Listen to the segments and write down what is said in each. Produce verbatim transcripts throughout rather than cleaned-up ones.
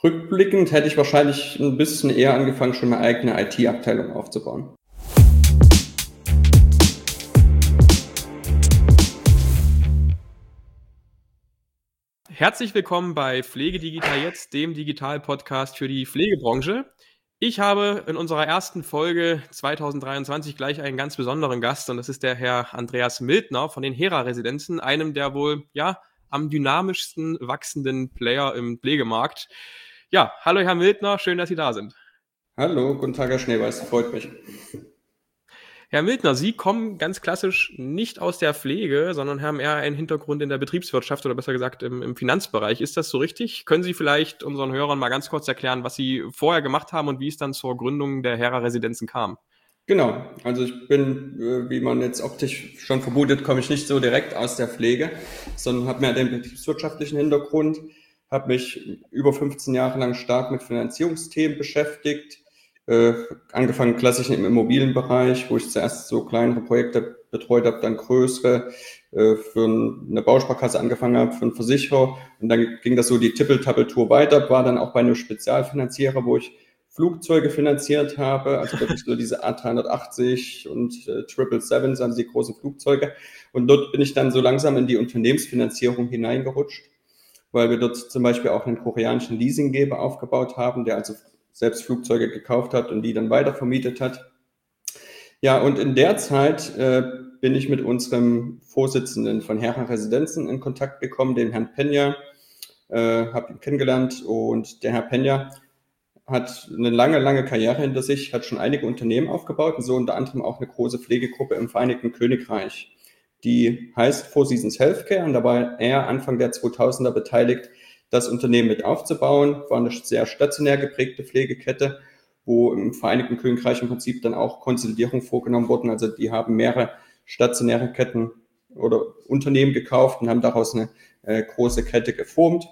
Rückblickend hätte ich wahrscheinlich ein bisschen eher angefangen, schon eine eigene I T-Abteilung aufzubauen. Herzlich willkommen bei Pflege Digital Jetzt, dem Digital-Podcast für die Pflegebranche. Ich habe in unserer ersten Folge zwanzig dreiundzwanzig gleich einen ganz besonderen Gast und das ist der Herr Andreas Mildner von den Hera-Residenzen, einem der wohl ja am dynamischsten wachsenden Player im Pflegemarkt. Ja, hallo Herr Mildner, schön, dass Sie da sind. Hallo, guten Tag, Herr Schneeweiß, freut mich. Herr Mildner, Sie kommen ganz klassisch nicht aus der Pflege, sondern haben eher einen Hintergrund in der Betriebswirtschaft oder besser gesagt im, im Finanzbereich. Ist das so richtig? Können Sie vielleicht unseren Hörern mal ganz kurz erklären, was Sie vorher gemacht haben und wie es dann zur Gründung der Hera-Residenzen kam? Genau, also ich bin, äh, wie man jetzt optisch schon vermutet, komme ich nicht so direkt aus der Pflege, sondern habe mehr den betriebswirtschaftlichen Hintergrund, habe mich über fünfzehn Jahre lang stark mit Finanzierungsthemen beschäftigt, äh, angefangen klassisch im Immobilienbereich, wo ich zuerst so kleinere Projekte betreut habe, dann größere, äh, für eine Bausparkasse angefangen habe, für einen Versicherer und dann ging das so die Tippel-Tappel-Tour weiter, war dann auch bei einem Spezialfinanzierer, wo ich Flugzeuge finanziert habe, also wirklich so diese A dreihundertachtzig und äh, sieben sieben sieben, also die großen Flugzeuge. Und dort bin ich dann so langsam in die Unternehmensfinanzierung hineingerutscht, weil wir dort zum Beispiel auch einen koreanischen Leasinggeber aufgebaut haben, der also selbst Flugzeuge gekauft hat und die dann weiter vermietet hat. Ja, und in der Zeit äh, bin ich mit unserem Vorsitzenden von Hera Residenzen in Kontakt gekommen, dem Herrn Peña, äh, habe ihn kennengelernt und der Herr Peña hat eine lange, lange Karriere hinter sich, hat schon einige Unternehmen aufgebaut und so unter anderem auch eine große Pflegegruppe im Vereinigten Königreich. Die heißt Four Seasons Healthcare und da war er Anfang der zweitausender beteiligt, das Unternehmen mit aufzubauen. War eine sehr stationär geprägte Pflegekette, wo im Vereinigten Königreich im Prinzip dann auch Konsolidierung vorgenommen wurden. Also die haben mehrere stationäre Ketten oder Unternehmen gekauft und haben daraus eine äh, große Kette geformt.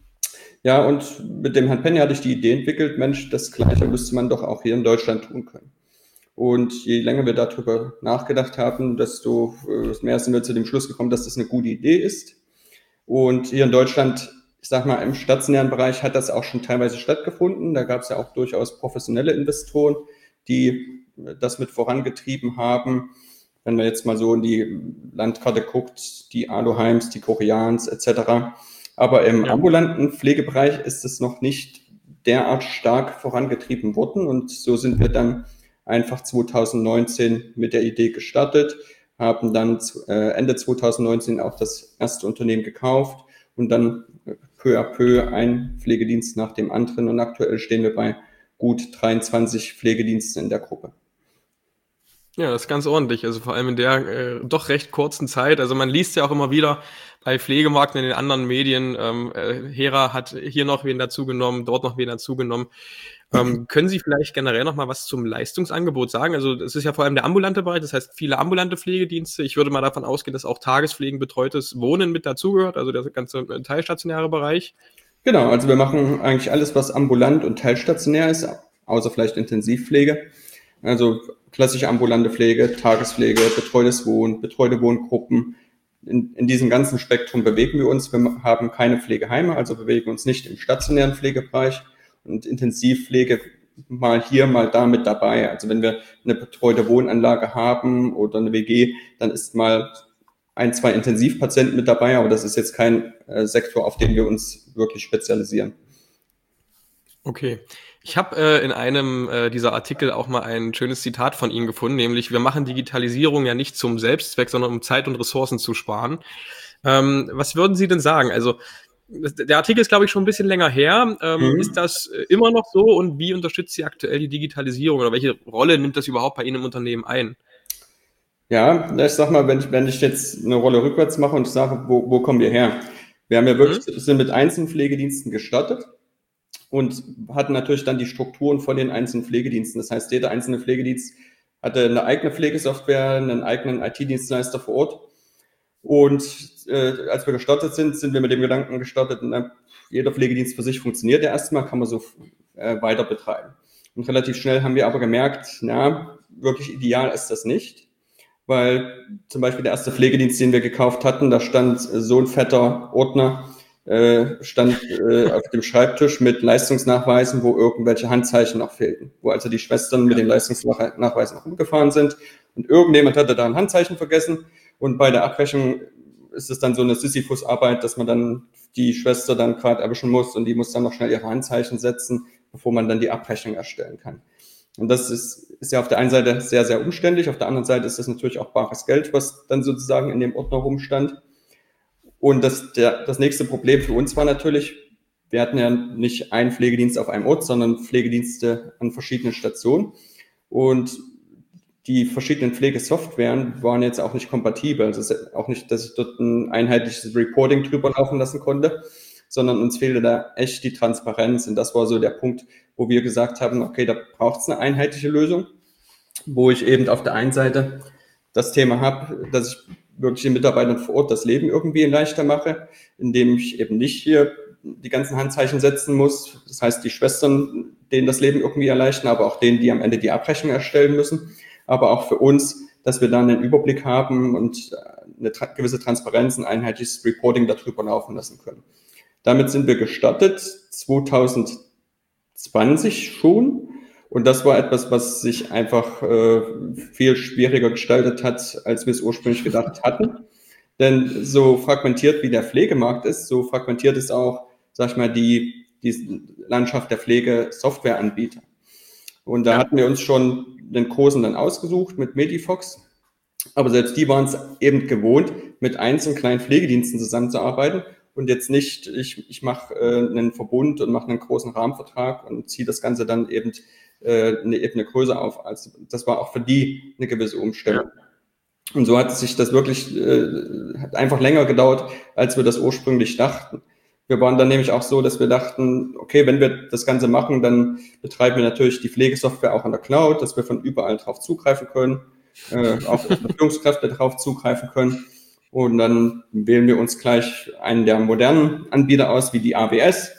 Ja, und mit dem Herrn Peña hatte ich die Idee entwickelt, Mensch, das Gleiche müsste man doch auch hier in Deutschland tun können. Und je länger wir darüber nachgedacht haben, desto mehr sind wir zu dem Schluss gekommen, dass das eine gute Idee ist. Und hier in Deutschland, ich sag mal, im stationären Bereich hat das auch schon teilweise stattgefunden. Da gab es ja auch durchaus professionelle Investoren, die das mit vorangetrieben haben. Wenn man jetzt mal so in die Landkarte guckt, die Aloheims, die Koreans et cetera. Aber im ja. ambulanten Pflegebereich ist es noch nicht derart stark vorangetrieben worden. Und so sind wir dann einfach zwanzig neunzehn mit der Idee gestartet, haben dann Ende zwanzig neunzehn auch das erste Unternehmen gekauft und dann peu à peu ein Pflegedienst nach dem anderen. Und aktuell stehen wir bei gut dreiundzwanzig Pflegediensten in der Gruppe. Ja, das ist ganz ordentlich, also vor allem in der äh, doch recht kurzen Zeit. Also man liest ja auch immer wieder bei Pflegemarken in den anderen Medien, ähm, äh, Hera hat hier noch wen dazugenommen, dort noch wen dazugenommen. Ähm, können Sie vielleicht generell noch mal was zum Leistungsangebot sagen? Also es ist ja vor allem der ambulante Bereich, das heißt viele ambulante Pflegedienste. Ich würde mal davon ausgehen, dass auch Tagespflegen, betreutes Wohnen mit dazugehört, also der ganze teilstationäre Bereich. Genau, also wir machen eigentlich alles, was ambulant und teilstationär ist, außer vielleicht Intensivpflege. Also klassische ambulante Pflege, Tagespflege, betreutes Wohnen, betreute Wohngruppen. In, in diesem ganzen Spektrum bewegen wir uns. Wir haben keine Pflegeheime, also bewegen uns nicht im stationären Pflegebereich. Und Intensivpflege mal hier, mal da mit dabei. Also wenn wir eine betreute Wohnanlage haben oder eine W G, dann ist mal ein, zwei Intensivpatienten mit dabei, aber das ist jetzt kein äh, Sektor, auf den wir uns wirklich spezialisieren. Okay. Ich habe äh, in einem äh, dieser Artikel auch mal ein schönes Zitat von Ihnen gefunden, nämlich: Wir machen Digitalisierung ja nicht zum Selbstzweck, sondern um Zeit und Ressourcen zu sparen. Ähm, was würden Sie denn sagen? Also der Artikel ist, glaube ich, schon ein bisschen länger her. Ähm, mhm. Ist das immer noch so und wie unterstützt Sie aktuell die Digitalisierung oder welche Rolle nimmt das überhaupt bei Ihnen im Unternehmen ein? Ja, ich sag mal, wenn ich, wenn ich jetzt eine Rolle rückwärts mache und ich sage, wo, wo kommen wir her? Wir haben ja wirklich, mhm. sind mit einzelnen Pflegediensten gestartet und hatten natürlich dann die Strukturen von den einzelnen Pflegediensten. Das heißt, jeder einzelne Pflegedienst hatte eine eigene Pflegesoftware, einen eigenen I T-Dienstleister vor Ort. Und äh, als wir gestartet sind, sind wir mit dem Gedanken gestartet, na, jeder Pflegedienst für sich funktioniert ja erstmal, kann man so äh, weiter betreiben. Und relativ schnell haben wir aber gemerkt, na, wirklich ideal ist das nicht, weil zum Beispiel der erste Pflegedienst, den wir gekauft hatten, da stand so ein fetter Ordner äh, stand äh, auf dem Schreibtisch mit Leistungsnachweisen, wo irgendwelche Handzeichen noch fehlten, wo also die Schwestern mit den Leistungsnachweisen noch umgefahren sind und irgendjemand hatte da ein Handzeichen vergessen und bei der Abrechnung ist es dann so eine Sisyphus-Arbeit, dass man dann die Schwester dann gerade erwischen muss und die muss dann noch schnell ihre Handzeichen setzen, bevor man dann die Abrechnung erstellen kann. Und das ist, ist ja auf der einen Seite sehr, sehr umständlich, auf der anderen Seite ist das natürlich auch bares Geld, was dann sozusagen in dem Ordner rumstand. Und das, der, das nächste Problem für uns war natürlich, wir hatten ja nicht einen Pflegedienst auf einem Ort, sondern Pflegedienste an verschiedenen Stationen. Und die verschiedenen Pflegesoftwaren waren jetzt auch nicht kompatibel. Also es ist auch nicht, dass ich dort ein einheitliches Reporting drüber laufen lassen konnte, sondern uns fehlte da echt die Transparenz. Und das war so der Punkt, wo wir gesagt haben, okay, da braucht es eine einheitliche Lösung, wo ich eben auf der einen Seite das Thema habe, dass ich wirklich den Mitarbeitern vor Ort das Leben irgendwie leichter mache, indem ich eben nicht hier die ganzen Handzeichen setzen muss. Das heißt, die Schwestern, denen das Leben irgendwie erleichtern, aber auch denen, die am Ende die Abrechnung erstellen müssen. Aber auch für uns, dass wir dann einen Überblick haben und eine tra- gewisse Transparenz, ein einheitliches Reporting darüber laufen lassen können. Damit sind wir gestartet, zwanzig zwanzig schon. Und das war etwas, was sich einfach äh, viel schwieriger gestaltet hat, als wir es ursprünglich gedacht hatten. Denn so fragmentiert wie der Pflegemarkt ist, so fragmentiert ist auch, sag ich mal, die, die Landschaft der Pflegesoftwareanbieter. Und da ja. hatten wir uns schon den Großen dann ausgesucht mit Medifox. Aber selbst die waren es eben gewohnt, mit einzelnen kleinen Pflegediensten zusammenzuarbeiten und jetzt nicht, ich, ich mache äh, einen Verbund und mache einen großen Rahmenvertrag und ziehe das Ganze dann eben äh, eine Ebene größer auf. Also das war auch für die eine gewisse Umstellung. Ja. Und so hat sich das wirklich äh, hat einfach länger gedauert, als wir das ursprünglich dachten. Wir waren dann nämlich auch so, dass wir dachten, okay, wenn wir das Ganze machen, dann betreiben wir natürlich die Pflegesoftware auch an der Cloud, dass wir von überall drauf zugreifen können, äh, auch unsere Führungskräfte drauf zugreifen können. Und dann wählen wir uns gleich einen der modernen Anbieter aus, wie die A W S,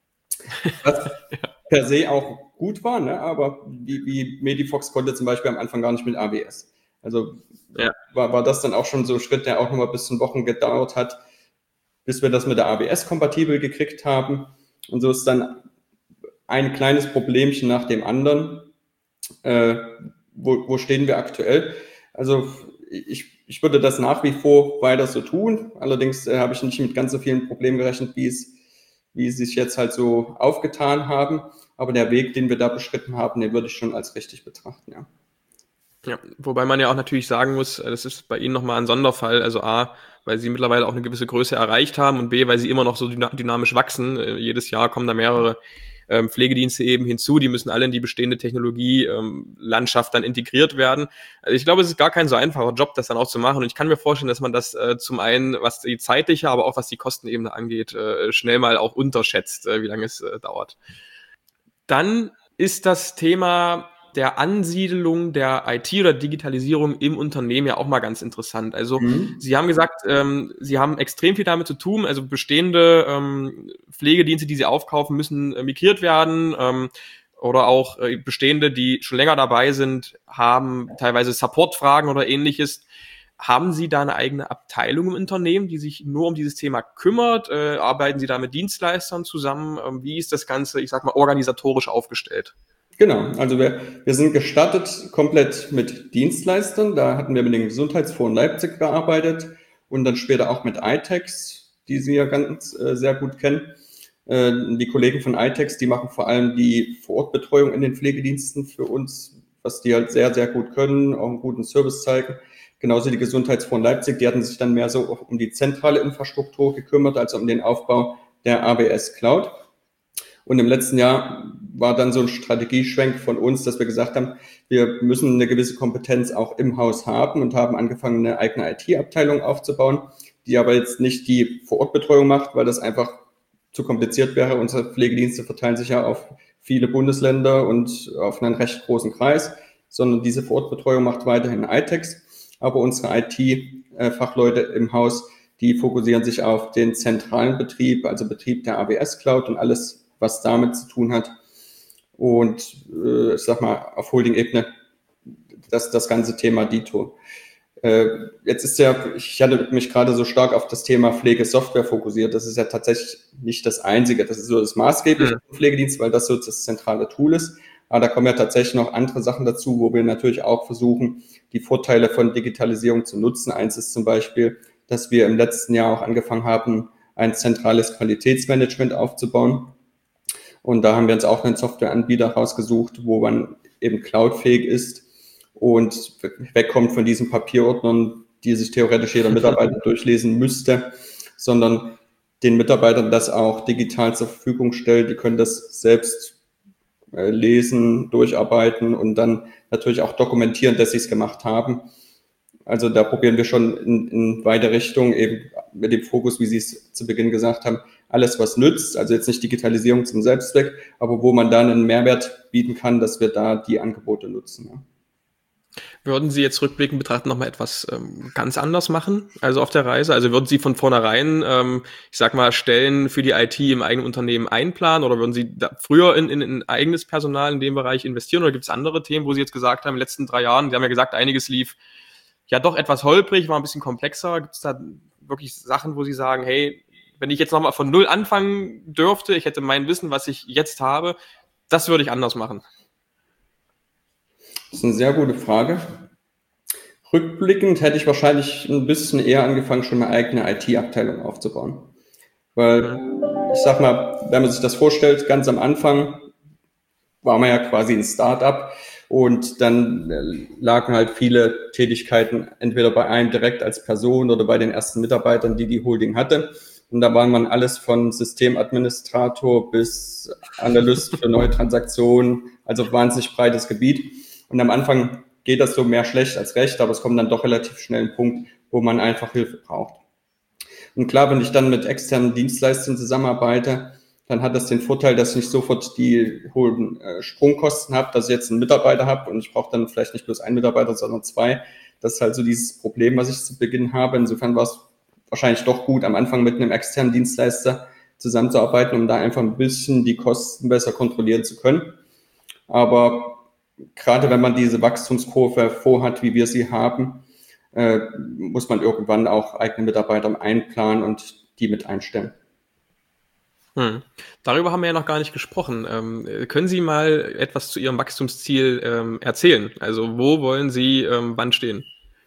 was per se auch gut war, ne? Aber wie, wie Medifox konnte zum Beispiel am Anfang gar nicht mit A W S. Also ja. war, war das dann auch schon so ein Schritt, der auch nochmal bis zu Wochen gedauert hat, bis wir das mit der A W S kompatibel gekriegt haben. Und so ist dann ein kleines Problemchen nach dem anderen. Äh, wo, wo stehen wir aktuell? Also ich, ich würde das nach wie vor weiter so tun. Allerdings äh, habe ich nicht mit ganz so vielen Problemen gerechnet, wie es, wie sie sich jetzt halt so aufgetan haben. Aber der Weg, den wir da beschritten haben, den würde ich schon als richtig betrachten, ja. Ja, wobei man ja auch natürlich sagen muss, das ist bei Ihnen nochmal ein Sonderfall. Also A, weil Sie mittlerweile auch eine gewisse Größe erreicht haben und B, weil Sie immer noch so dynamisch wachsen. Äh, jedes Jahr kommen da mehrere ähm, Pflegedienste eben hinzu. Die müssen alle in die bestehende Technologielandschaft ähm, dann integriert werden. Also ich glaube, es ist gar kein so einfacher Job, das dann auch zu machen. Und ich kann mir vorstellen, dass man das äh, zum einen, was die zeitliche, aber auch was die Kostenebene angeht, äh, schnell mal auch unterschätzt, äh, wie lange es äh, dauert. Dann ist das Thema der Ansiedelung der I T oder Digitalisierung im Unternehmen ja auch mal ganz interessant. Also mhm. Sie haben gesagt, ähm, Sie haben extrem viel damit zu tun. Also bestehende ähm, Pflegedienste, die Sie aufkaufen, müssen äh, migriert werden. Ähm, oder auch äh, bestehende, die schon länger dabei sind, haben teilweise Supportfragen oder ähnliches. Haben Sie da eine eigene Abteilung im Unternehmen, die sich nur um dieses Thema kümmert? Äh, arbeiten Sie da mit Dienstleistern zusammen? Ähm, wie ist das Ganze, ich sag mal, organisatorisch aufgestellt? Genau, also wir, wir sind gestartet komplett mit Dienstleistern. Da hatten wir mit dem Gesundheitsfonds Leipzig gearbeitet und dann später auch mit iTex, die Sie ja ganz äh, sehr gut kennen. Äh, die Kollegen von iTex, die machen vor allem die Vorortbetreuung in den Pflegediensten für uns, was die halt sehr, sehr gut können, auch einen guten Service zeigen. Genauso die Gesundheitsfonds Leipzig, die hatten sich dann mehr so um die zentrale Infrastruktur gekümmert, also um den Aufbau der A W S Cloud. Und im letzten Jahr war dann so ein Strategieschwenk von uns, dass wir gesagt haben, wir müssen eine gewisse Kompetenz auch im Haus haben und haben angefangen, eine eigene I T-Abteilung aufzubauen, die aber jetzt nicht die Vorortbetreuung macht, weil das einfach zu kompliziert wäre. Unsere Pflegedienste verteilen sich ja auf viele Bundesländer und auf einen recht großen Kreis, sondern diese Vorortbetreuung macht weiterhin iTex. Aber unsere I T-Fachleute im Haus, die fokussieren sich auf den zentralen Betrieb, also Betrieb der A W S Cloud und alles, was damit zu tun hat. Und äh, ich sag mal, auf Holding-Ebene das, das ganze Thema Dito. Äh, jetzt ist ja, ich hatte mich gerade so stark auf das Thema Pflegesoftware fokussiert. Das ist ja tatsächlich nicht das Einzige. Das ist so das Maßgebliche Mhm. im Pflegedienst, weil das so das zentrale Tool ist. Aber da kommen ja tatsächlich noch andere Sachen dazu, wo wir natürlich auch versuchen, die Vorteile von Digitalisierung zu nutzen. Eins ist zum Beispiel, dass wir im letzten Jahr auch angefangen haben, ein zentrales Qualitätsmanagement aufzubauen. Und da haben wir uns auch einen Softwareanbieter rausgesucht, wo man eben cloudfähig ist und wegkommt von diesen Papierordnern, die sich theoretisch jeder Mitarbeiter durchlesen müsste, sondern den Mitarbeitern das auch digital zur Verfügung stellt. Die können das selbst äh, lesen, durcharbeiten und dann natürlich auch dokumentieren, dass sie es gemacht haben. Also da probieren wir schon in, in weite Richtung, eben mit dem Fokus, wie Sie es zu Beginn gesagt haben, alles, was nützt, also jetzt nicht Digitalisierung zum Selbstzweck, aber wo man dann einen Mehrwert bieten kann, dass wir da die Angebote nutzen. Ja. Würden Sie jetzt rückblickend betrachten nochmal etwas ähm, ganz anders machen, also auf der Reise? Also würden Sie von vornherein, ähm, ich sag mal, Stellen für die I T im eigenen Unternehmen einplanen oder würden Sie da früher in, in, in eigenes Personal in dem Bereich investieren oder gibt es andere Themen, wo Sie jetzt gesagt haben, in den letzten drei Jahren, Sie haben ja gesagt, einiges lief ja doch etwas holprig, war ein bisschen komplexer. Gibt es da wirklich Sachen, wo Sie sagen, hey, wenn ich jetzt nochmal von null anfangen dürfte, ich hätte mein Wissen, was ich jetzt habe, das würde ich anders machen? Das ist eine sehr gute Frage. Rückblickend hätte ich wahrscheinlich ein bisschen eher angefangen, schon eine eigene I T-Abteilung aufzubauen. Weil, ich sag mal, wenn man sich das vorstellt, ganz am Anfang war man ja quasi ein Start-up und dann lagen halt viele Tätigkeiten entweder bei einem direkt als Person oder bei den ersten Mitarbeitern, die die Holding hatte. Und da war man alles von Systemadministrator bis Analyst für neue Transaktionen, also wahnsinnig breites Gebiet. Und am Anfang geht das so mehr schlecht als recht, aber es kommt dann doch relativ schnell ein Punkt, wo man einfach Hilfe braucht. Und klar, wenn ich dann mit externen Dienstleistern zusammenarbeite, dann hat das den Vorteil, dass ich nicht sofort die hohen äh, Sprungkosten habe, dass ich jetzt einen Mitarbeiter habe und ich brauche dann vielleicht nicht bloß einen Mitarbeiter, sondern zwei. Das ist halt so dieses Problem, was ich zu Beginn habe. Insofern war es wahrscheinlich doch gut, am Anfang mit einem externen Dienstleister zusammenzuarbeiten, um da einfach ein bisschen die Kosten besser kontrollieren zu können. Aber gerade wenn man diese Wachstumskurve vorhat, wie wir sie haben, äh, muss man irgendwann auch eigene Mitarbeiter einplanen und die mit einstellen. Hm. Darüber haben wir ja noch gar nicht gesprochen. Ähm, können Sie mal etwas zu Ihrem Wachstumsziel ähm, erzählen? Also wo wollen Sie ähm, wann stehen?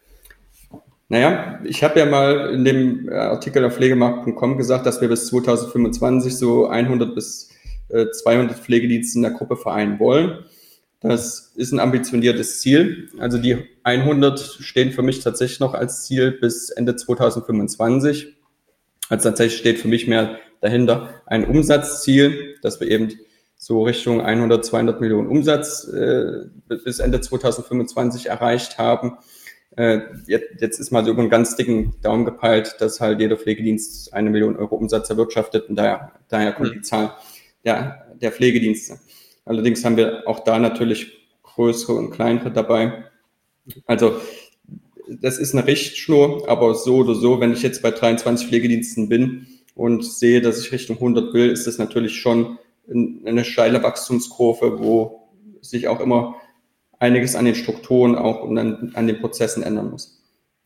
Naja, ich habe ja mal in dem Artikel auf pflegemarkt punkt com gesagt, dass wir bis zwanzig fünfundzwanzig so hundert bis zweihundert Pflegedienste in der Gruppe vereinen wollen. Das ist ein ambitioniertes Ziel. Also die hundert stehen für mich tatsächlich noch als Ziel bis Ende zwanzig fünfundzwanzig. Also tatsächlich steht für mich mehr dahinter ein Umsatzziel, dass wir eben so Richtung hundert, zweihundert Millionen Umsatz äh, bis Ende zwanzig fünfundzwanzig erreicht haben. Äh, jetzt, jetzt ist mal so über einen ganz dicken Daumen gepeilt, dass halt jeder Pflegedienst eine Million Euro Umsatz erwirtschaftet und daher, daher kommt hm. die Zahl der, der Pflegedienste. Allerdings haben wir auch da natürlich größere und kleinere dabei. Also das ist eine Richtschnur, aber so oder so, wenn ich jetzt bei dreiundzwanzig Pflegediensten bin und sehe, dass ich Richtung hundert will, ist das natürlich schon eine steile Wachstumskurve, wo sich auch immer einiges an den Strukturen auch und an, an den Prozessen ändern muss.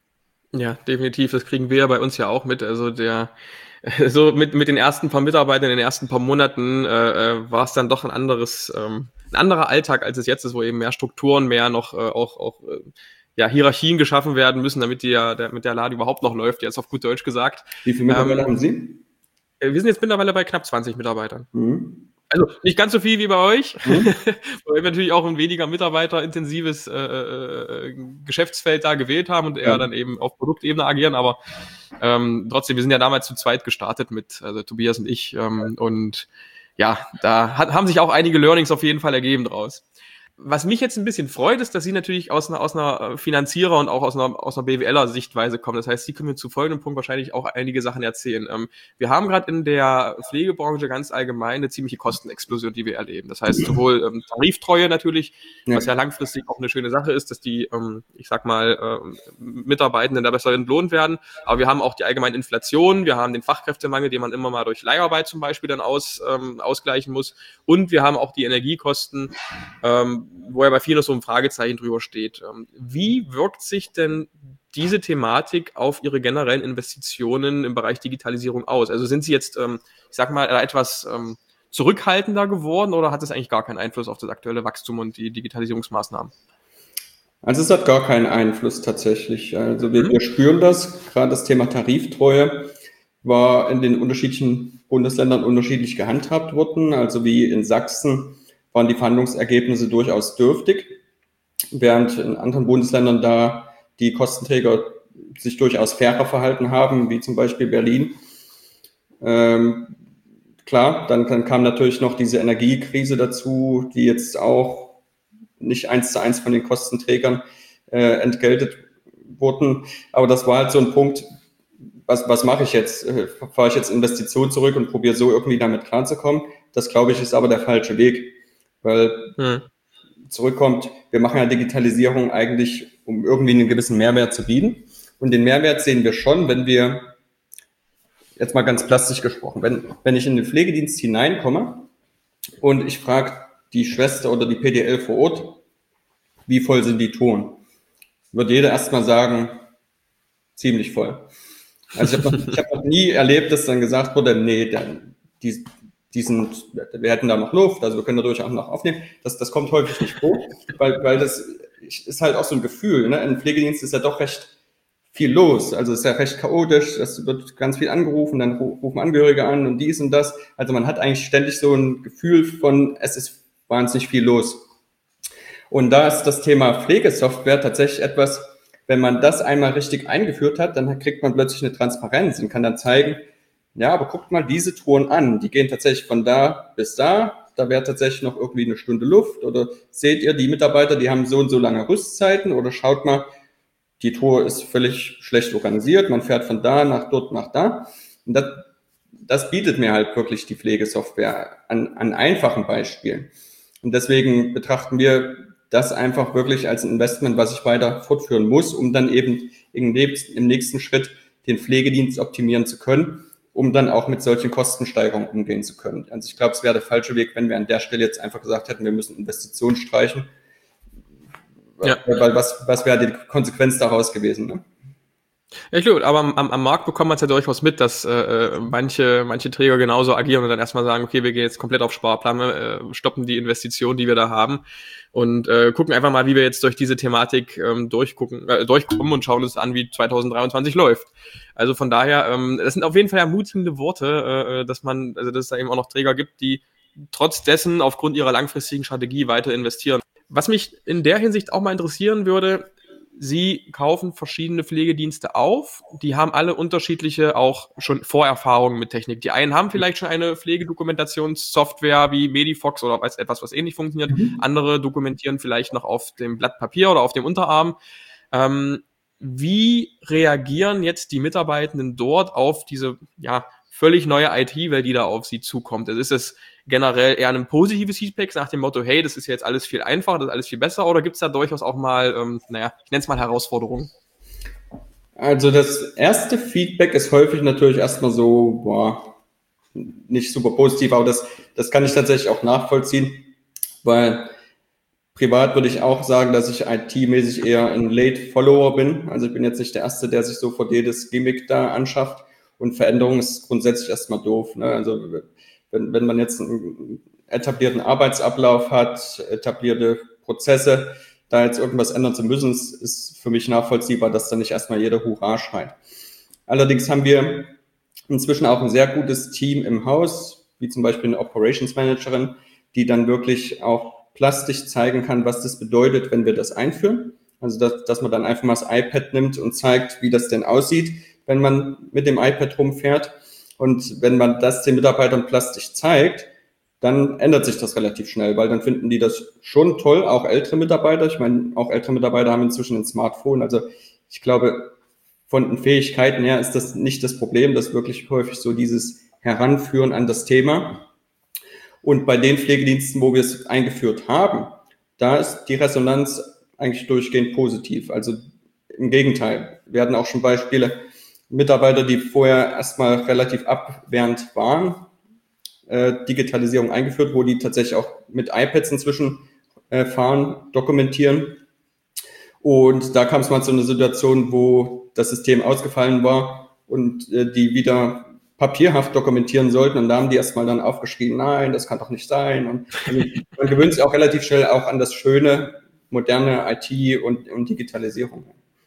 Ja, definitiv. Das kriegen wir ja bei uns ja auch mit. Also der so mit mit den ersten paar Mitarbeitern in den ersten paar Monaten äh, war es dann doch ein anderes ähm, ein anderer Alltag, als es jetzt ist, wo eben mehr Strukturen, mehr noch äh, auch auch äh, ja Hierarchien geschaffen werden müssen, damit die ja der, mit der Laden überhaupt noch läuft. Jetzt auf gut Deutsch gesagt. Wie viele Mitarbeiter ähm, haben Sie? Wir sind jetzt mittlerweile bei knapp zwanzig Mitarbeitern. Mhm. Also nicht ganz so viel wie bei euch, mhm. weil wir natürlich auch ein weniger mitarbeiterintensives äh, äh, Geschäftsfeld da gewählt haben und eher ja. dann eben auf Produktebene agieren, aber ähm, trotzdem, wir sind ja damals zu zweit gestartet mit, also Tobias und ich ähm, und ja, da hat, haben sich auch einige Learnings auf jeden Fall ergeben draus. Was mich jetzt ein bisschen freut, ist, dass Sie natürlich aus einer, aus einer Finanzierer- und auch aus einer, aus einer B W L-Sichtweise kommen. Das heißt, Sie können mir zu folgendem Punkt wahrscheinlich auch einige Sachen erzählen. Ähm, wir haben gerade in der Pflegebranche ganz allgemein eine ziemliche Kostenexplosion, die wir erleben. Das heißt, sowohl ähm, Tariftreue natürlich, ja. was ja langfristig auch eine schöne Sache ist, dass die, ähm, ich sag mal, ähm, Mitarbeitenden da besser entlohnt werden. Aber wir haben auch die allgemeine Inflation, wir haben den Fachkräftemangel, den man immer mal durch Leiharbeit zum Beispiel dann aus, ähm, ausgleichen muss. Und wir haben auch die Energiekosten, ähm, wo ja bei vielen so ein Fragezeichen drüber steht. Wie wirkt sich denn diese Thematik auf Ihre generellen Investitionen im Bereich Digitalisierung aus? Also sind Sie jetzt, ich sag mal, etwas zurückhaltender geworden oder hat es eigentlich gar keinen Einfluss auf das aktuelle Wachstum und die Digitalisierungsmaßnahmen? Also es hat gar keinen Einfluss tatsächlich. Also wir, mhm. wir spüren das, gerade das Thema Tariftreue war in den unterschiedlichen Bundesländern unterschiedlich gehandhabt worden. Also wie in Sachsen waren die Verhandlungsergebnisse durchaus dürftig, während in anderen Bundesländern da die Kostenträger sich durchaus fairer verhalten haben, wie zum Beispiel Berlin. Ähm, klar, dann, dann kam natürlich noch diese Energiekrise dazu, die jetzt auch nicht eins zu eins von den Kostenträgern äh, entgeltet wurden. Aber das war halt so ein Punkt, was, was mache ich jetzt? Äh, fahre ich jetzt Investitionen zurück und probiere so irgendwie damit klarzukommen? Das, glaube ich, ist aber der falsche Weg, weil hm. zurückkommt, wir machen ja Digitalisierung eigentlich, um irgendwie einen gewissen Mehrwert zu bieten. Und den Mehrwert sehen wir schon, wenn wir, jetzt mal ganz plastisch gesprochen, wenn, wenn ich in den Pflegedienst hineinkomme und ich frage die Schwester oder die P D L vor Ort, wie voll sind die Touren? Wird jeder erstmal sagen, ziemlich voll. Also ich habe noch, ich hab noch nie erlebt, dass dann gesagt wurde, nee, dann, die, die sind, wir hätten da noch Luft, also wir können dadurch auch noch aufnehmen. Das, das kommt häufig nicht vor, weil, weil das ist halt auch so ein Gefühl. Ne? Im Pflegedienst ist ja doch recht viel los. Also es ist ja recht chaotisch, es wird ganz viel angerufen, dann rufen Angehörige an und dies und das. Also man hat eigentlich ständig so ein Gefühl von, es ist wahnsinnig viel los. Und da ist das Thema Pflegesoftware tatsächlich etwas, wenn man das einmal richtig eingeführt hat, dann kriegt man plötzlich eine Transparenz und kann dann zeigen, ja, aber guckt mal diese Touren an, die gehen tatsächlich von da bis da, da wäre tatsächlich noch irgendwie eine Stunde Luft oder seht ihr, die Mitarbeiter, die haben so und so lange Rüstzeiten oder schaut mal, die Tour ist völlig schlecht organisiert, man fährt von da nach dort nach da und das, das bietet mir halt wirklich die Pflegesoftware an, an einfachen Beispielen und deswegen betrachten wir das einfach wirklich als ein Investment, was ich weiter fortführen muss, um dann eben im nächsten, im nächsten Schritt den Pflegedienst optimieren zu können, um dann auch mit solchen Kostensteigerungen umgehen zu können. Also ich glaube, es wäre der falsche Weg, wenn wir an der Stelle jetzt einfach gesagt hätten, wir müssen Investitionen streichen. Ja. Weil was, was wäre die Konsequenz daraus gewesen? Ne? Ja, klar, aber am, am Markt bekommt man es ja durchaus mit, dass äh, manche manche Träger genauso agieren und dann erstmal sagen, okay, wir gehen jetzt komplett auf Sparplan, äh, stoppen die Investitionen, die wir da haben und äh, gucken einfach mal, wie wir jetzt durch diese Thematik ähm, durchgucken, äh, durchkommen und schauen uns an, wie zwanzig dreiundzwanzig läuft. Also von daher, ähm, das sind auf jeden Fall ermutigende Worte, äh, dass man, also dass es da eben auch noch Träger gibt, die trotz dessen aufgrund ihrer langfristigen Strategie weiter investieren. Was mich in der Hinsicht auch mal interessieren würde, Sie kaufen verschiedene Pflegedienste auf. Die haben alle unterschiedliche auch schon Vorerfahrungen mit Technik. Die einen haben vielleicht schon eine Pflegedokumentationssoftware wie Medifox oder etwas, was ähnlich funktioniert. Mhm. Andere dokumentieren vielleicht noch auf dem Blatt Papier oder auf dem Unterarm. Ähm, wie reagieren jetzt die Mitarbeitenden dort auf diese, ja, völlig neue I T-Welt, die da auf sie zukommt? Also ist es generell eher ein positives Feedback nach dem Motto, hey, das ist jetzt alles viel einfacher, das ist alles viel besser, oder gibt es da durchaus auch mal, ähm, naja, ich nenne es mal Herausforderungen? Also das erste Feedback ist häufig natürlich erstmal so, boah, nicht super positiv, aber das, das kann ich tatsächlich auch nachvollziehen, weil privat würde ich auch sagen, dass ich I T-mäßig eher ein Late-Follower bin. Also ich bin jetzt nicht der Erste, der sich sofort jedes Gimmick da anschafft. Und Veränderung ist grundsätzlich erstmal doof. Ne? Also wenn, wenn man jetzt einen etablierten Arbeitsablauf hat, etablierte Prozesse, da jetzt irgendwas ändern zu müssen, ist für mich nachvollziehbar, dass da nicht erstmal jeder Hurra schreit. Allerdings haben wir inzwischen auch ein sehr gutes Team im Haus, wie zum Beispiel eine Operations Managerin, die dann wirklich auch plastisch zeigen kann, was das bedeutet, wenn wir das einführen. Also dass, dass man dann einfach mal das iPad nimmt und zeigt, wie das denn aussieht, wenn man mit dem iPad rumfährt. Und wenn man das den Mitarbeitern plastisch zeigt, dann ändert sich das relativ schnell, weil dann finden die das schon toll, auch ältere Mitarbeiter. Ich meine, auch ältere Mitarbeiter haben inzwischen ein Smartphone. Also ich glaube, von den Fähigkeiten her ist das nicht das Problem, das ist wirklich häufig so dieses Heranführen an das Thema. Und bei den Pflegediensten, wo wir es eingeführt haben, da ist die Resonanz eigentlich durchgehend positiv. Also im Gegenteil, wir hatten auch schon Beispiele, Mitarbeiter, die vorher erstmal relativ abwehrend waren, äh, Digitalisierung eingeführt, wo die tatsächlich auch mit iPads inzwischen äh, fahren, dokumentieren. Und da kam es mal zu einer Situation, wo das System ausgefallen war und äh, die wieder papierhaft dokumentieren sollten. Und da haben die erstmal dann aufgeschrieben, nein, das kann doch nicht sein. Und also man gewöhnt sich auch relativ schnell auch an das schöne, moderne I T und, und Digitalisierung.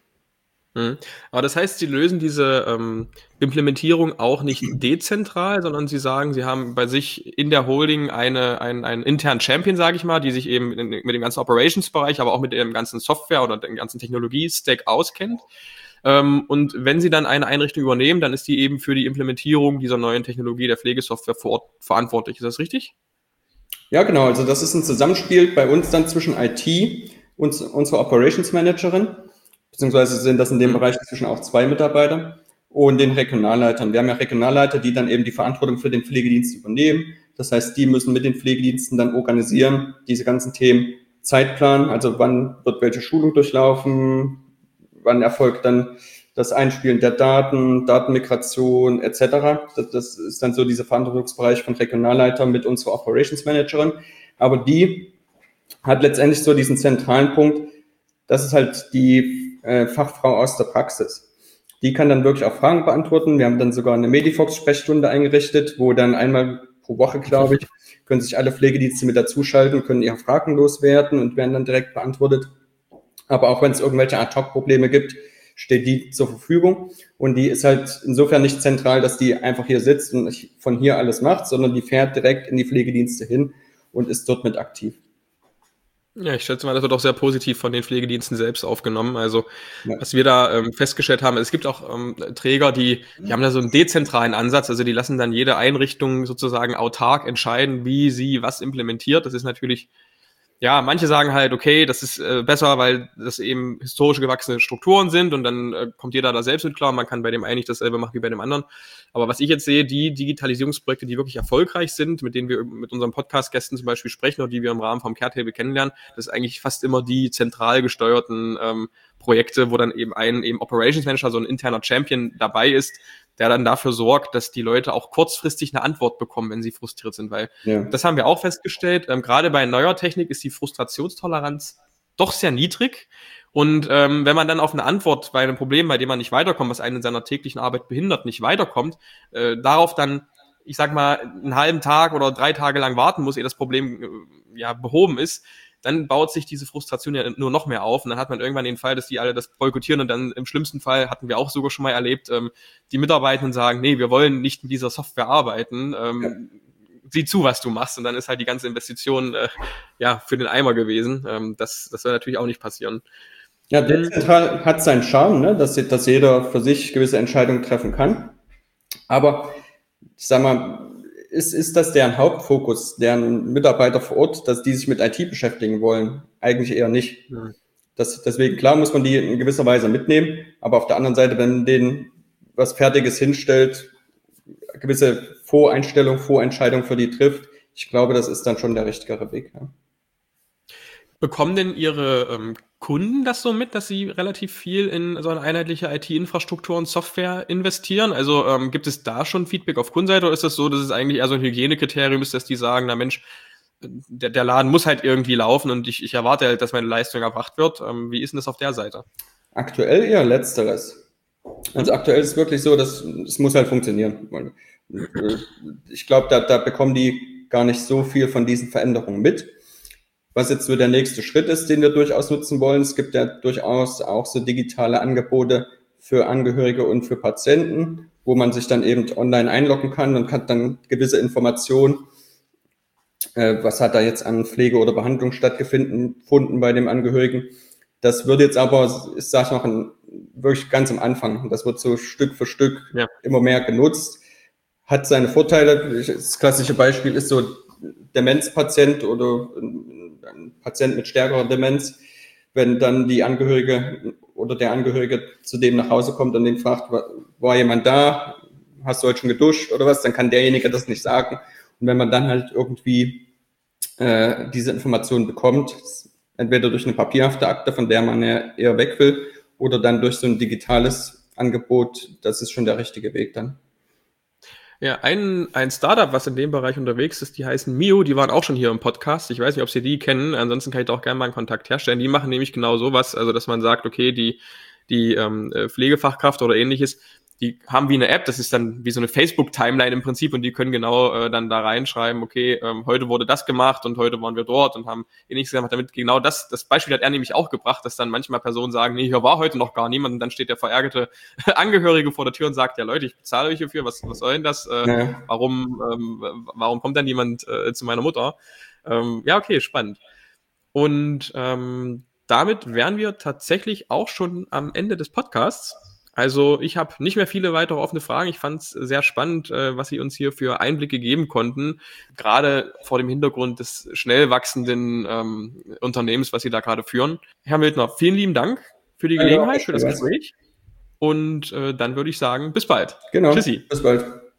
Mhm. Aber das heißt, Sie lösen diese ähm, Implementierung auch nicht dezentral, sondern Sie sagen, Sie haben bei sich in der Holding eine, einen, einen internen Champion, sage ich mal, die sich eben in, mit dem ganzen Operations-Bereich, aber auch mit dem ganzen Software oder dem ganzen Technologie-Stack auskennt. Ähm, und wenn Sie dann eine Einrichtung übernehmen, dann ist die eben für die Implementierung dieser neuen Technologie der Pflegesoftware vor Ort verantwortlich. Ist das richtig? Ja, genau. Also das ist ein Zusammenspiel bei uns dann zwischen I T und unserer Operations Managerin, beziehungsweise sind das in dem Bereich inzwischen auch zwei Mitarbeiter und den Regionalleitern. Wir haben ja Regionalleiter, die dann eben die Verantwortung für den Pflegedienst übernehmen. Das heißt, die müssen mit den Pflegediensten dann organisieren, diese ganzen Themen, Zeitplan, also wann wird welche Schulung durchlaufen, wann erfolgt dann das Einspielen der Daten, Datenmigration et cetera. Das, das ist dann so dieser Verantwortungsbereich von Regionalleiter mit unserer Operations Managerin. Aber die hat letztendlich so diesen zentralen Punkt, das ist halt die äh, Fachfrau aus der Praxis. Die kann dann wirklich auch Fragen beantworten. Wir haben dann sogar eine Medifox-Sprechstunde eingerichtet, wo dann einmal pro Woche, glaube ich, können sich alle Pflegedienste mit dazuschalten, können ihre Fragen loswerden und werden dann direkt beantwortet. Aber auch wenn es irgendwelche Ad-Hoc-Probleme gibt, steht die zur Verfügung. Und die ist halt insofern nicht zentral, dass die einfach hier sitzt und von hier alles macht, sondern die fährt direkt in die Pflegedienste hin und ist dort mit aktiv. Ja, ich schätze mal, das wird auch sehr positiv von den Pflegediensten selbst aufgenommen. Also, Ja. was wir da ähm, festgestellt haben, es gibt auch ähm, Träger, die, die haben da so einen dezentralen Ansatz. Also, die lassen dann jede Einrichtung sozusagen autark entscheiden, wie sie was implementiert. Das ist natürlich, ja, manche sagen halt, okay, das ist äh, besser, weil das eben historisch gewachsene Strukturen sind und dann äh, kommt jeder da selbst mit klar. Man kann bei dem einen nicht dasselbe machen wie bei dem anderen. Aber was ich jetzt sehe, die Digitalisierungsprojekte, die wirklich erfolgreich sind, mit denen wir mit unseren Podcast-Gästen zum Beispiel sprechen oder die wir im Rahmen vom Care-Table kennenlernen, das ist eigentlich fast immer die zentral gesteuerten ähm, Projekte, wo dann eben ein eben Operations Manager, so ein interner Champion dabei ist, der dann dafür sorgt, dass die Leute auch kurzfristig eine Antwort bekommen, wenn sie frustriert sind, weil ja. Das haben wir auch festgestellt, ähm, gerade bei neuer Technik ist die Frustrationstoleranz doch sehr niedrig und ähm, wenn man dann auf eine Antwort bei einem Problem, bei dem man nicht weiterkommt, was einen in seiner täglichen Arbeit behindert, nicht weiterkommt, äh, darauf dann, ich sag mal, einen halben Tag oder drei Tage lang warten muss, ehe das Problem äh, ja behoben ist, dann baut sich diese Frustration ja nur noch mehr auf und dann hat man irgendwann den Fall, dass die alle das boykottieren und dann im schlimmsten Fall, hatten wir auch sogar schon mal erlebt, ähm, die Mitarbeitenden sagen, nee, wir wollen nicht mit dieser Software arbeiten, ähm, ja. Sieh zu, was du machst und dann ist halt die ganze Investition äh, ja für den Eimer gewesen. Ähm, das, das soll natürlich auch nicht passieren. Ja, dezentral hat seinen Charme, ne? dass, dass jeder für sich gewisse Entscheidungen treffen kann, aber ich sag mal, Ist, ist das deren Hauptfokus, deren Mitarbeiter vor Ort, dass die sich mit I T beschäftigen wollen? Eigentlich eher nicht. Ja. Das, deswegen, klar, muss man die in gewisser Weise mitnehmen, aber auf der anderen Seite, wenn denen was Fertiges hinstellt, gewisse Voreinstellung, Vorentscheidung für die trifft, ich glaube, das ist dann schon der richtigere Weg. Ja. Bekommen denn Ihre ähm, Kunden das so mit, dass sie relativ viel in so eine einheitliche I T-Infrastruktur und Software investieren? Also ähm, gibt es da schon Feedback auf Kundenseite oder ist das so, dass es eigentlich eher so ein Hygienekriterium ist, dass die sagen, na Mensch, der, der Laden muss halt irgendwie laufen und ich, ich erwarte halt, dass meine Leistung erbracht wird. Ähm, wie ist denn das auf der Seite? Aktuell eher Letzteres. Also aktuell ist es wirklich so, dass es muss halt funktionieren. Ich glaube, da, da bekommen die gar nicht so viel von diesen Veränderungen mit. Was jetzt so der nächste Schritt ist, den wir durchaus nutzen wollen. Es gibt ja durchaus auch so digitale Angebote für Angehörige und für Patienten, wo man sich dann eben online einloggen kann und hat dann gewisse Informationen, äh, was hat da jetzt an Pflege oder Behandlung stattgefunden bei dem Angehörigen. Das wird jetzt aber, ich sage noch, ein, wirklich ganz am Anfang. Das wird so Stück für Stück ja. immer mehr genutzt. Hat seine Vorteile. Das klassische Beispiel ist so Demenzpatient oder ein Patient mit stärkerer Demenz, wenn dann die Angehörige oder der Angehörige zu dem nach Hause kommt und den fragt, war jemand da, hast du heute schon geduscht oder was, dann kann derjenige das nicht sagen. Und wenn man dann halt irgendwie äh, diese Information bekommt, entweder durch eine papierhafte Akte, von der man ja eher weg will, oder dann durch so ein digitales Angebot, das ist schon der richtige Weg dann. Ja, ein, ein Startup, was in dem Bereich unterwegs ist, die heißen Mio, die waren auch schon hier im Podcast. Ich weiß nicht, ob Sie die kennen, ansonsten kann ich da auch gerne mal einen Kontakt herstellen. Die machen nämlich genau sowas, also dass man sagt, okay, die, die ähm, Pflegefachkraft oder ähnliches, die haben wie eine App, das ist dann wie so eine Facebook-Timeline im Prinzip und die können genau äh, dann da reinschreiben, okay, ähm, heute wurde das gemacht und heute waren wir dort und haben ähnliches gemacht. Damit genau das, das Beispiel hat er nämlich auch gebracht, dass dann manchmal Personen sagen, nee, hier war heute noch gar niemand und dann steht der verärgerte Angehörige vor der Tür und sagt, ja Leute, ich bezahle euch hierfür, was, was soll denn das? Äh, Ja. warum, ähm, warum kommt dann niemand äh, zu meiner Mutter? Ähm, ja, okay, spannend. Und ähm, damit wären wir tatsächlich auch schon am Ende des Podcasts. Also ich habe nicht mehr viele weitere offene Fragen. Ich fand es sehr spannend, äh, was Sie uns hier für Einblicke geben konnten, gerade vor dem Hintergrund des schnell wachsenden ähm, Unternehmens, was Sie da gerade führen. Herr Mildner, vielen lieben Dank für die Danke auch, Gelegenheit, Herr für das Schreibers. Gespräch und äh, dann würde ich sagen, bis bald. Genau, Tschüssi. bis bald.